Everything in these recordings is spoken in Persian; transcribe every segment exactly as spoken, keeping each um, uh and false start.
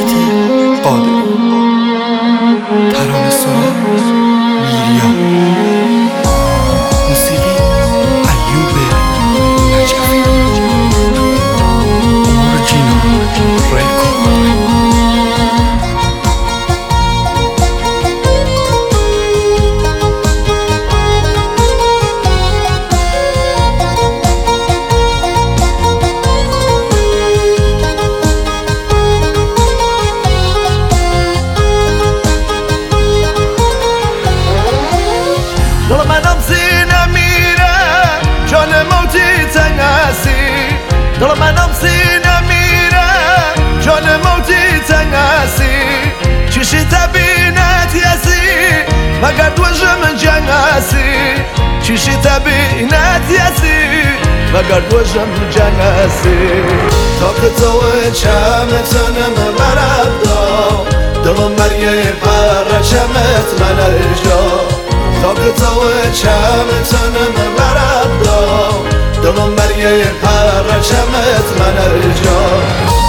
حکمتی قادر، ترانه سرا میریا، موسیقی ایوب نجفی، اورجینال ریکورد. دل منم سینه میره جان موتی تنگسی، دل منم سینه میره جان موتی تنگسی، چشی تبینت یسی مگر دوشم جنگسی، چشی تبینت یسی مگر دوشم جنگسی. تا که تو چمتنم مرد دا دلم مریه پرچمت من ارجا، تا که تو چمتنم مرد دا دلم مریه پرچمت من ارجا.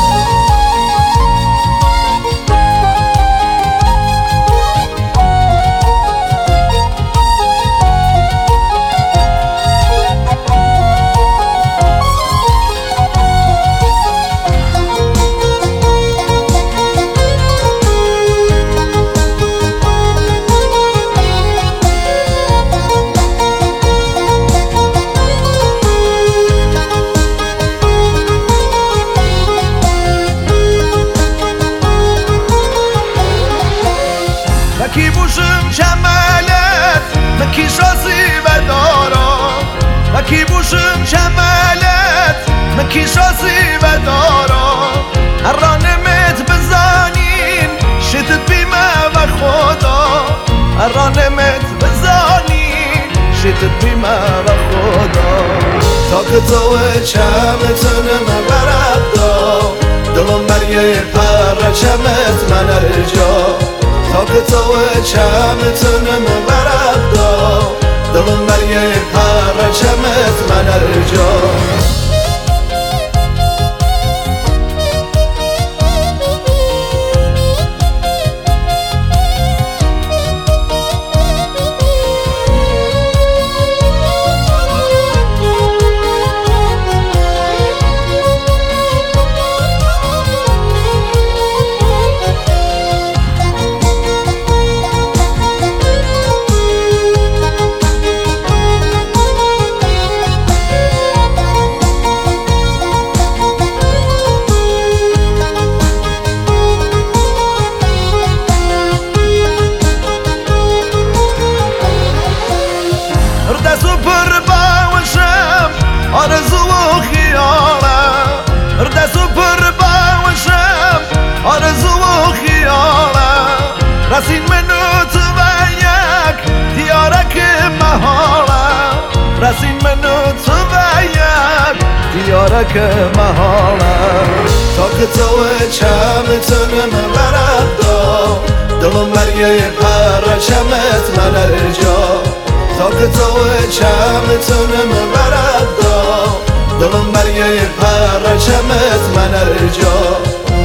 مکی بوشم شمالت مکی شاسی و دارا، مکی بوشم شمالت مکی شاسی و دارا، هر رانمت بزانین شدت بیمه و خدا، هر رانمت بزانین شدت بیمه و خدا. تا که تو چمتنم برد دا دلم مریه پرچمت من ارجا، تا که تو چمتنم برد دا دلم مریه پرچمت من ارجا. اردسو پر باوشم آرزو و خیالم، اردسو پر باوشم آرزو و خیالم، رسین منو تو و یک دیارک محالم، رسین منو تو و یک دیارک محالم. تا که تو چمتنم برد دا دلم مریه پرچمت من ارجا، تا که تو چمتنم برد دا دلم مریه پرچمت من ارجا.